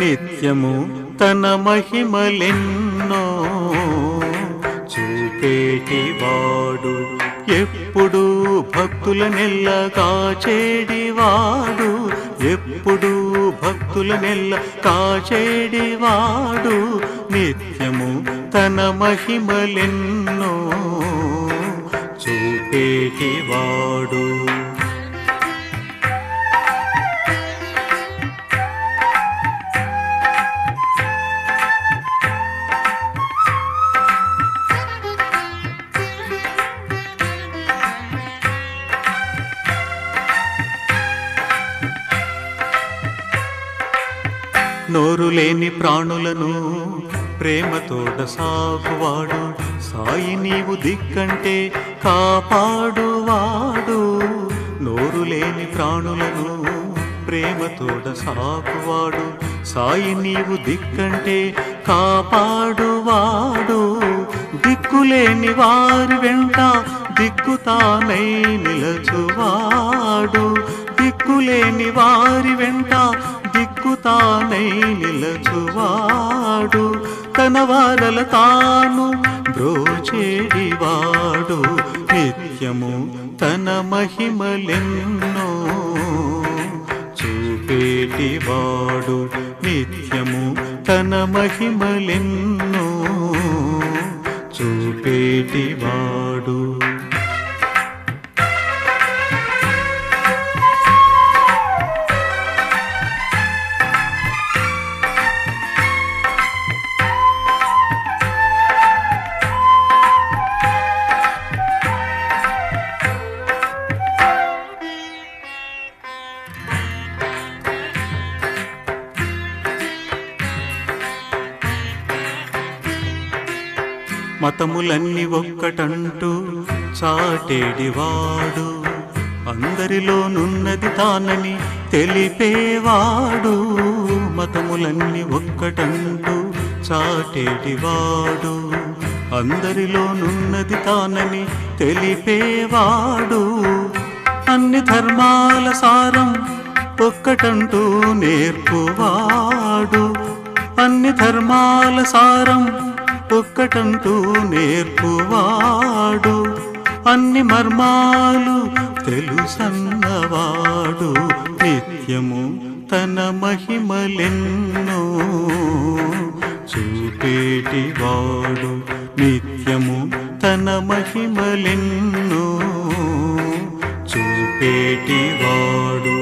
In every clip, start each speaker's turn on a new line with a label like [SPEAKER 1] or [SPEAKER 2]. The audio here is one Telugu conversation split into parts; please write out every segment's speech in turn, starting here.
[SPEAKER 1] నిత్యము తన మహిమలెన్నో చూపేటివాడు, ఎప్పుడు భక్తులనెల్ల కాచేడివాడు, ఎప్పుడు భక్తులనెల్ల కాచేడివాడు, నిత్యము తన మహిమలెన్నో చూపేటివాడు. నోరు లేని ప్రాణులను ప్రేమతోడ సాకువాడు, సాయి నీవు దిక్కంటే కాపాడువాడు. నోరు లేని ప్రాణులను ప్రేమతోడ సాకువాడు, సాయి నీవు దిక్కంటే కాపాడువాడు. దిక్కులేని వారి వెంట దిక్కుతానై నిలచువాడు, దిక్కులేని వారి వెంట దిక్కుతానై నిలచువాడు. తన వారల తాను బ్రోచేడివాడు, నిత్యము తన మహిమలెన్నో చూపేటివాడు, నిత్యము తన మహిమలెన్నో చూపేటివాడు. మతములన్నీ ఒక్కటంటూ చాటేడివాడు, అందరిలోనున్నది తానని తెలిపేవాడు. మతములన్నీ ఒక్కటంటూ చాటేడివాడు, అందరిలోనున్నది తానని తెలిపేవాడు. అన్ని ధర్మాల సారం ఒక్కటంటూ నేర్పువాడు, అన్ని ధర్మాల సారం ఒక్కటంటూ నేర్పువాడు. అన్ని మర్మాలు తెలుసన్నవాడు, నిత్యము తన మహిమలెన్నో చూపేటివాడు, నిత్యము తన మహిమలెన్నో చూపేటివాడు.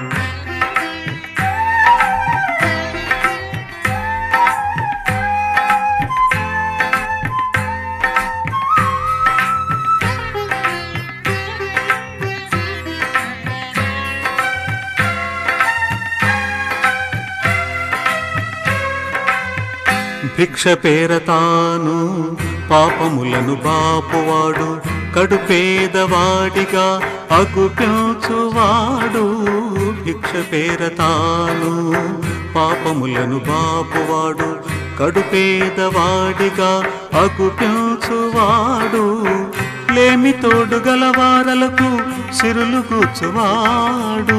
[SPEAKER 1] భిక్ష పేరతాను పాపములను బాపువాడు, కడుపేదవాడిగా అగుపించువాడు. భిక్ష పేరతాను పాపములను బాపువాడు, కడుపేదవాడిగా అగుపించువాడు. లేమి తోడు గలవారలకు సిరులు కూర్చువాడు,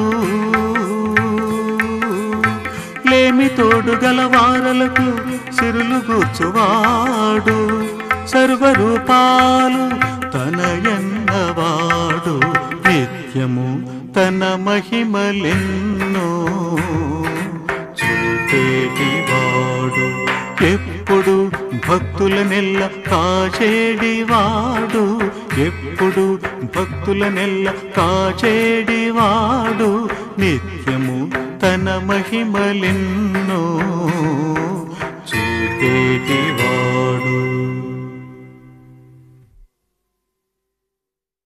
[SPEAKER 1] లేమి తోడు గలవారలకు సిరులు కూర్చువాడు. సర్వరూపాలు తనయన్నవాడు, నిత్యము తన మహిమలెన్నో చూపేటివాడు. ఎప్పుడు భక్తులనెల్ల కాచేడివాడు, ఎప్పుడు భక్తులనెల్ల కాచేడివాడు, నిత్యము తన మహిమలెన్నో చూపేటివాడు.